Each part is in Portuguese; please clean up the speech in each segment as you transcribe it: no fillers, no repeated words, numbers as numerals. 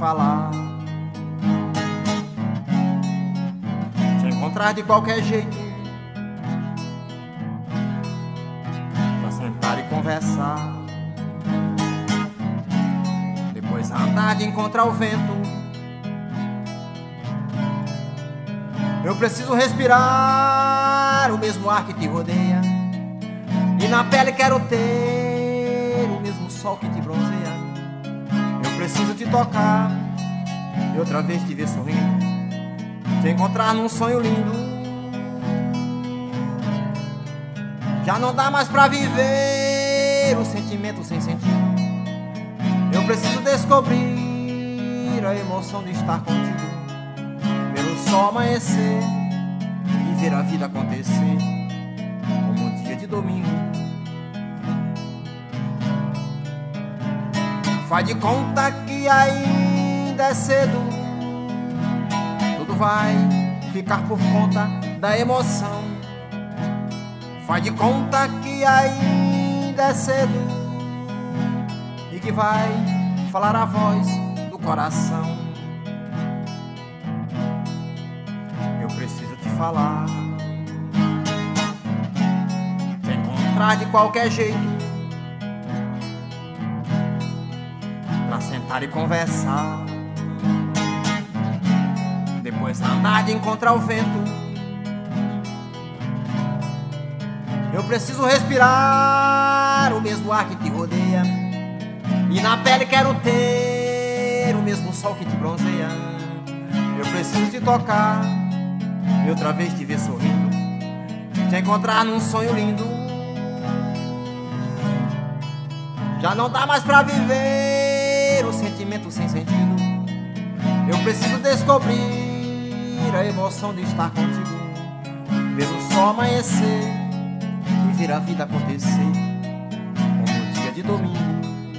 falar, te encontrar de qualquer jeito, pra sentar e conversar, depois andar de encontrar o vento. Eu preciso respirar o mesmo ar que te rodeia, e na pele quero ter o mesmo sol que te bronzeia. Eu preciso te tocar e outra vez te ver sorrindo, te encontrar num sonho lindo. Já não dá mais pra viver o sentimento sem sentido. Eu preciso descobrir a emoção de estar contigo, ver o sol amanhecer e ver a vida acontecer como um dia de domingo. Faz de conta que ainda é cedo, tudo vai ficar por conta da emoção. Faz de conta que ainda é cedo e que vai falar a voz do coração. Eu preciso te falar, te encontrar de qualquer jeito, pra sentar e conversar, depois andar de encontrar o vento. Eu preciso respirar o mesmo ar que te rodeia, e na pele quero ter o mesmo sol que te bronzeia. Eu preciso te tocar e outra vez te ver sorrindo, te encontrar num sonho lindo. Já não dá mais pra viver o sentimento sem sentido. Eu preciso descobrir a emoção de estar contigo, ver o sol amanhecer e ver a vida acontecer como um dia de domingo.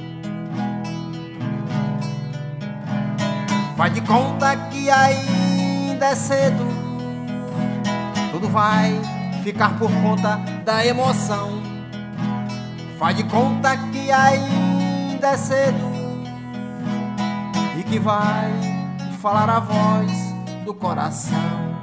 Faz de conta que ainda é cedo, tudo vai ficar por conta da emoção. Faz de conta que ainda é cedo e que vai falar a voz do coração.